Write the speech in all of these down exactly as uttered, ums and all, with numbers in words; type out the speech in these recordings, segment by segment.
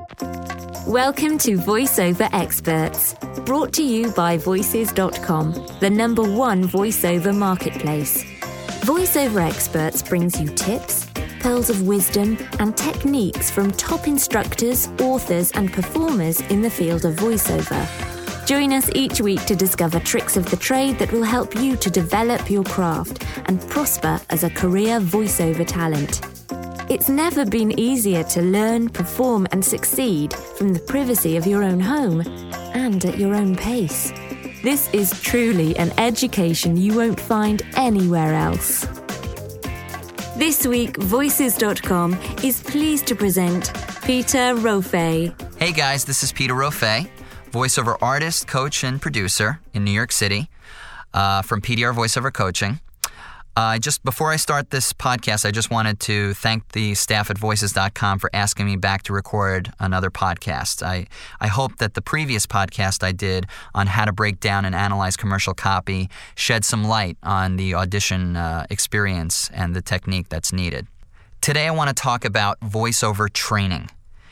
Welcome to VoiceOver Experts, brought to you by Voices dot com, the number one voiceover marketplace. VoiceOver Experts brings you tips, pearls of wisdom, and techniques from top instructors, authors, and performers in the field of voiceover. Join us each week to discover tricks of the trade that will help you to develop your craft and prosper as a career voiceover talent. It's never been easier to learn, perform, and succeed from the privacy of your own home and at your own pace. This is truly an education you won't find anywhere else. This week, Voices dot com is pleased to present Peter Roffe. Hey guys, this is Peter Roffe, voiceover artist, coach, and producer in New York City uh, from P D R Voiceover Coaching. Uh, just before I start this podcast, I just wanted to thank the staff at Voices dot com for asking me back to record another podcast. I, I hope that the previous podcast I did on how to break down and analyze commercial copy shed some light on the audition uh, experience and the technique that's needed. Today I want to talk about voiceover training,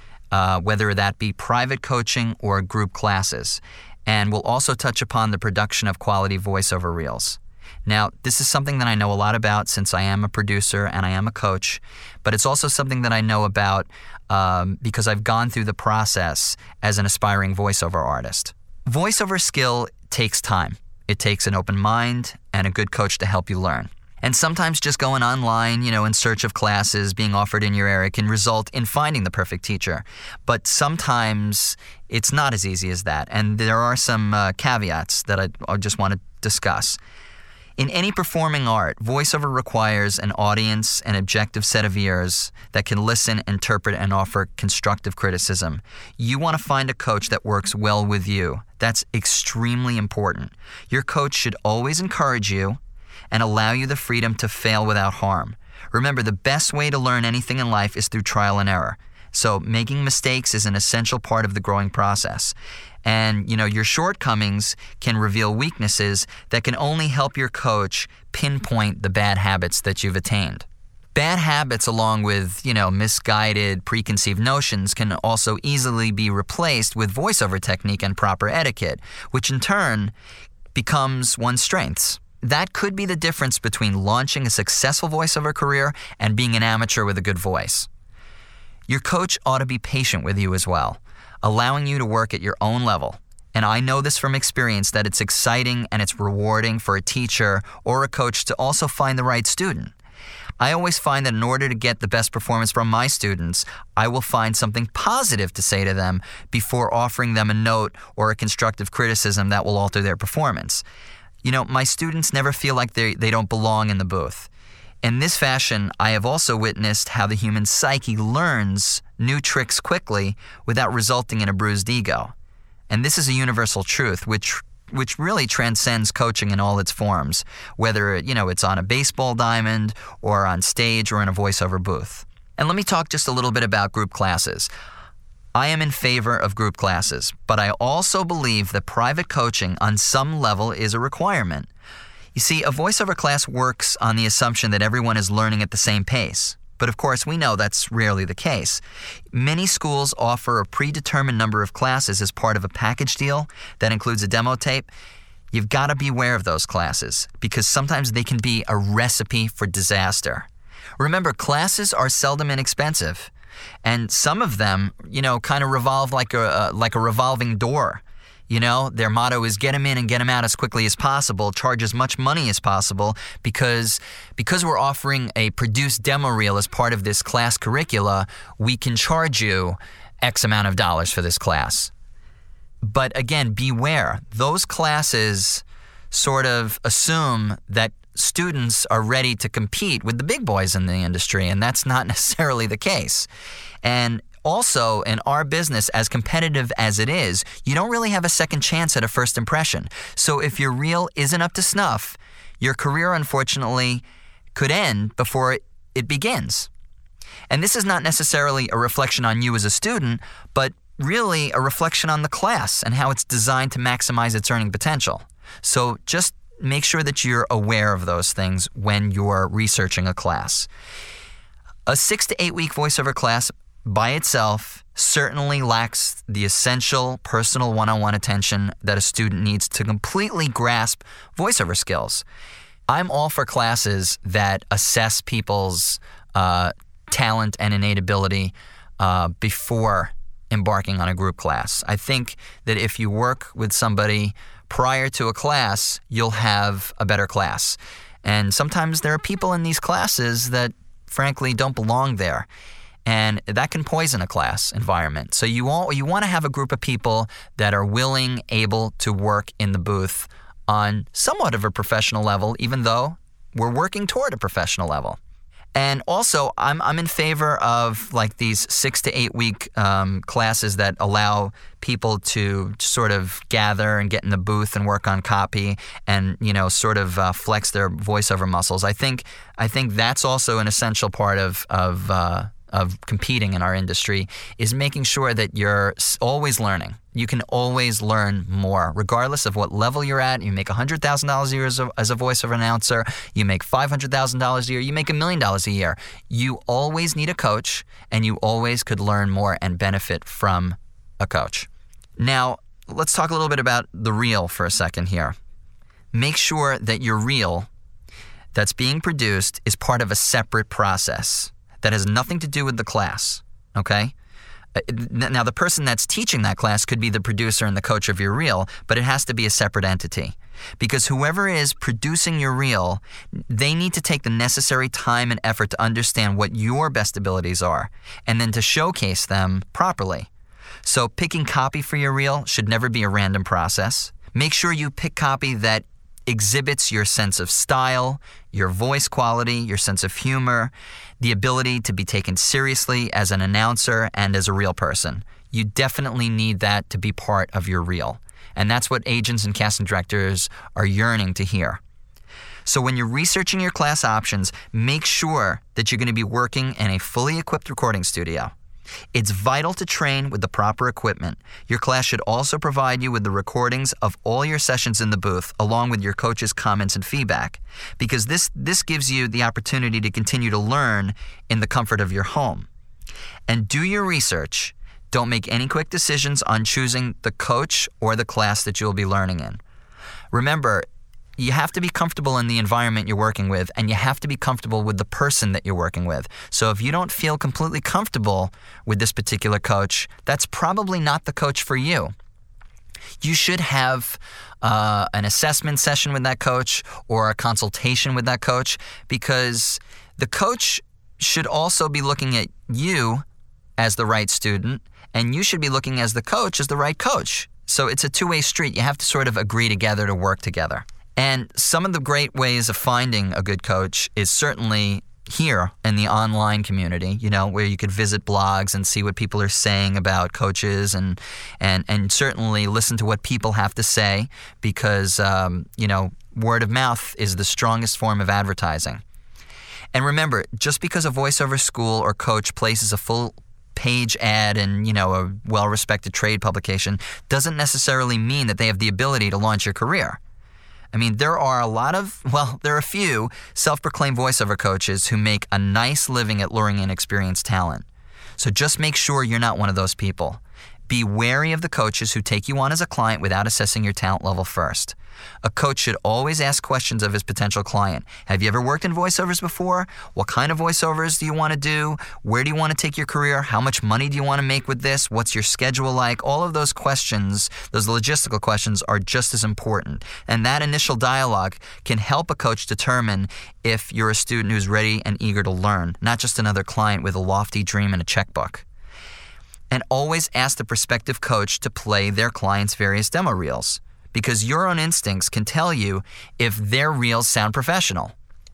uh, whether that be private coaching or group classes, and we'll also touch upon the production of quality voiceover reels. Now, this is something that I know a lot about since I am a producer and I am a coach, but it's also something that I know about um, because I've gone through the process as an aspiring voiceover artist. Voiceover skill takes time. It takes an open mind and a good coach to help you learn. And sometimes just going online, you know, in search of classes being offered in your area can result in finding the perfect teacher. But sometimes it's not as easy as that. And there are some uh, caveats that I, I just want to discuss. In any performing art, voiceover requires an audience, an objective set of ears that can listen, interpret, and offer constructive criticism. You want to find a coach that works well with you. That's extremely important. Your coach should always encourage you and allow you the freedom to fail without harm. Remember, the best way to learn anything in life is through trial and error. So making mistakes is an essential part of the growing process. And, you know, your shortcomings can reveal weaknesses that can only help your coach pinpoint the bad habits that you've attained. Bad habits, along with, you know, misguided, preconceived notions, can also easily be replaced with voiceover technique and proper etiquette, which in turn becomes one's strengths. That could be the difference between launching a successful voiceover career and being an amateur with a good voice. Your coach ought to be patient with you as well, allowing you to work at your own level. And I know this from experience that it's exciting and it's rewarding for a teacher or a coach to also find the right student. I always find that in order to get the best performance from my students, I will find something positive to say to them before offering them a note or a constructive criticism that will alter their performance. You know, my students never feel like they they don't belong in the booth. In this fashion, I have also witnessed how the human psyche learns new tricks quickly without resulting in a bruised ego. And this is a universal truth, which which really transcends coaching in all its forms, whether, you know, it's on a baseball diamond or on stage or in a voiceover booth. And let me talk just a little bit about group classes. I am in favor of group classes, but I also believe that private coaching on some level is a requirement. You see, a voiceover class works on the assumption that everyone is learning at the same pace. But of course, we know that's rarely the case. Many schools offer a predetermined number of classes as part of a package deal that includes a demo tape. You've got to be aware of those classes because sometimes they can be a recipe for disaster. Remember, classes are seldom inexpensive. And some of them, you know, kind of revolve like a uh, like a revolving door. You know, their motto is get them in and get them out as quickly as possible, charge as much money as possible, because because we're offering a produced demo reel as part of this class curricula, we can charge you X amount of dollars for this class. But again, beware. Those classes sort of assume that students are ready to compete with the big boys in the industry, and that's not necessarily the case. And also, in our business, as competitive as it is, you don't really have a second chance at a first impression. So if your reel isn't up to snuff, your career, unfortunately, could end before it, it begins. And this is not necessarily a reflection on you as a student, but really a reflection on the class and how it's designed to maximize its earning potential. So just make sure that you're aware of those things when you're researching a class. A six to eight week voiceover class by itself certainly lacks the essential personal one-on-one attention that a student needs to completely grasp voiceover skills. I'm all for classes that assess people's uh, talent and innate ability uh, before embarking on a group class. I think that if you work with somebody prior to a class, you'll have a better class. And sometimes there are people in these classes that, frankly, don't belong there. And that can poison a class environment. So you all, you want to have a group of people that are willing, able to work in the booth on somewhat of a professional level, even though we're working toward a professional level. And also, I'm I'm in favor of like these six to eight week um, classes that allow people to sort of gather and get in the booth and work on copy and, you know, sort of uh, flex their voiceover muscles. I think I think that's also an essential part of of uh, of competing in our industry, is making sure that you're always learning. You can always learn more, regardless of what level you're at. You make one hundred thousand dollars a year as a, as a voiceover announcer. You make five hundred thousand dollars a year. You make a million dollars a year. You always need a coach, and you always could learn more and benefit from a coach. Now, let's talk a little bit about the reel for a second here. Make sure that your reel that's being produced is part of a separate process that has nothing to do with the class, okay? Now, the person that's teaching that class could be the producer and the coach of your reel, but it has to be a separate entity. Because whoever is producing your reel, they need to take the necessary time and effort to understand what your best abilities are, and then to showcase them properly. So picking copy for your reel should never be a random process. Make sure you pick copy that exhibits your sense of style, your voice quality, your sense of humor, the ability to be taken seriously as an announcer and as a real person. You definitely need that to be part of your reel. And that's what agents and casting directors are yearning to hear. So when you're researching your class options, make sure that you're going to be working in a fully equipped recording studio. It's vital to train with the proper equipment. Your class should also provide you with the recordings of all your sessions in the booth, along with your coach's comments and feedback, because this, this gives you the opportunity to continue to learn in the comfort of your home. And do your research. Don't make any quick decisions on choosing the coach or the class that you'll be learning in. Remember, you have to be comfortable in the environment you're working with, and you have to be comfortable with the person that you're working with. So if you don't feel completely comfortable with this particular coach, that's probably not the coach for you. You should have uh, an assessment session with that coach or a consultation with that coach, because the coach should also be looking at you as the right student, and you should be looking as the coach as the right coach. So it's a two-way street. You have to sort of agree together to work together. And some of the great ways of finding a good coach is certainly here in the online community, you know, where you could visit blogs and see what people are saying about coaches, and and and certainly listen to what people have to say, because, um, you know, word of mouth is the strongest form of advertising. And remember, just because a voiceover school or coach places a full page ad in, you know, a well-respected trade publication doesn't necessarily mean that they have the ability to launch your career. I mean, there are a lot of, well, there are a few self-proclaimed voiceover coaches who make a nice living at luring in experienced talent. So just make sure you're not one of those people. Be wary of the coaches who take you on as a client without assessing your talent level first. A coach should always ask questions of his potential client. Have you ever worked in voiceovers before? What kind of voiceovers do you want to do? Where do you want to take your career? How much money do you want to make with this? What's your schedule like? All of those questions, those logistical questions, are just as important. And that initial dialogue can help a coach determine if you're a student who's ready and eager to learn, not just another client with a lofty dream and a checkbook. And always ask the prospective coach to play their client's various demo reels, because your own instincts can tell you if their reels sound professional.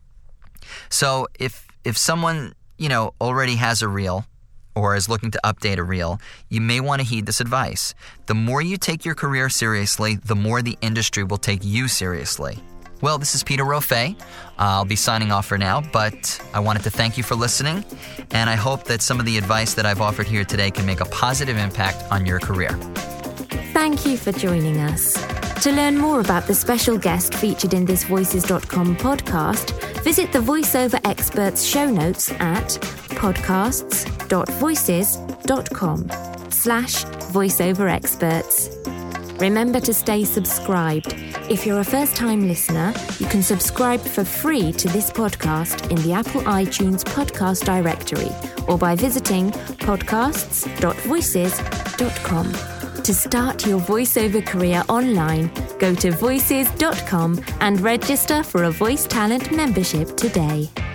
So if if someone, you know, already has a reel or is looking to update a reel, you may want to heed this advice. The more you take your career seriously, the more the industry will take you seriously. Well, this is Peter Roffe. I'll be signing off for now, but I wanted to thank you for listening, and I hope that some of the advice that I've offered here today can make a positive impact on your career. Thank you for joining us. To learn more about the special guest featured in this Voices dot com podcast, visit the VoiceOver Experts show notes at podcasts.voices.com slash voiceover experts. Remember to stay subscribed. If you're a first-time listener, you can subscribe for free to this podcast in the Apple iTunes podcast directory or by visiting podcasts dot voices dot com. To start your voiceover career online, go to voices dot com and register for a Voice Talent membership today.